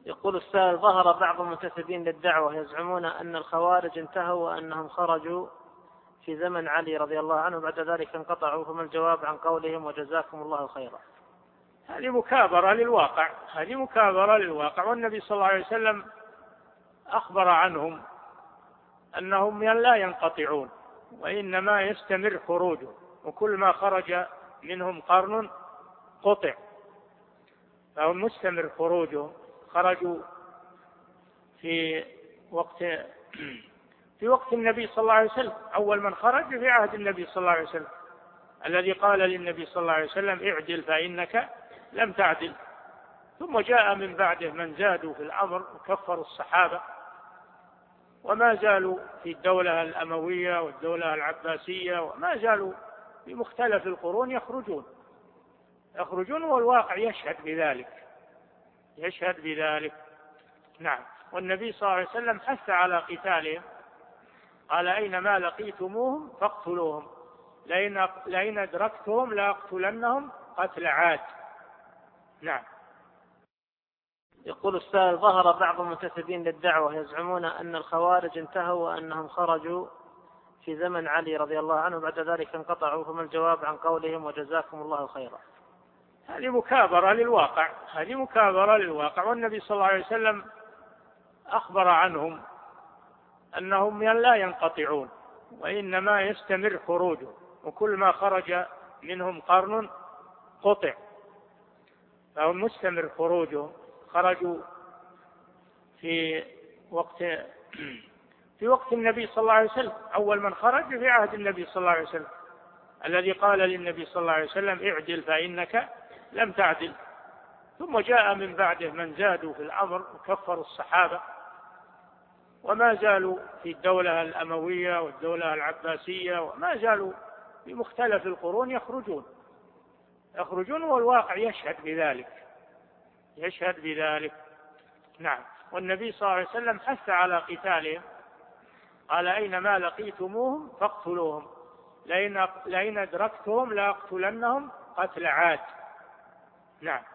يقول السائل: ظهر بعض المنتسبين للدعوة يزعمون أن الخوارج انتهوا وأنهم خرجوا في زمن علي رضي الله عنه بعد ذلك انقطعوا، فما الجواب عن قولهم وجزاكم الله خيرا؟ هذه مكابرة للواقع، والنبي صلى الله عليه وسلم أخبر عنهم أنهم لا ينقطعون وإنما يستمر خروجه، وكل ما خرج منهم قرن قطع، فهم مستمر خروجه. خرجوا في وقت النبي صلى الله عليه وسلم، أول من خرج في عهد النبي صلى الله عليه وسلم، الذي قال للنبي صلى الله عليه وسلم: اعدل فإنك لم تعدل. ثم جاء من بعده من زادوا في الأمر وكفروا الصحابة، وما زالوا في الدولة الأموية والدولة العباسية، وما زالوا في مختلف القرون يخرجون، والواقع يشهد بذلك. نعم. والنبي صلى الله عليه وسلم حث على قتالهم، قال: أينما لقيتموهم فاقتلوهم، لئن أدركتهم لأقتلنهم قتل عاد. نعم. يقول السائل: ظهر بعض المنتسبين للدعوة يزعمون أن الخوارج انتهوا وأنهم خرجوا في زمن علي رضي الله عنه بعد ذلك انقطعوا، فما الجواب عن قولهم وجزاكم الله خيرا؟ هذه مكابرة للواقع، والنبي صلى الله عليه وسلم أخبر عنهم أنهم لا ينقطعون وإنما يستمر خروجه، وكل ما خرج منهم قرن قطع، فهم مستمر خروجه. خرجوا في وقت النبي صلى الله عليه وسلم، أول من خرج في عهد النبي صلى الله عليه وسلم، الذي قال للنبي صلى الله عليه وسلم: اعدل فإنك لم تعدل. ثم جاء من بعده من زادوا في الأمر وكفروا الصحابة، وما زالوا في الدولة الأموية والدولة العباسية، وما زالوا في مختلف القرون يخرجون، والواقع يشهد بذلك. نعم. والنبي صلى الله عليه وسلم حث على قتالهم، قال: أينما لقيتموهم فاقتلوهم، لئن أدركتهم لأقتلنهم قتل عاد. نعم.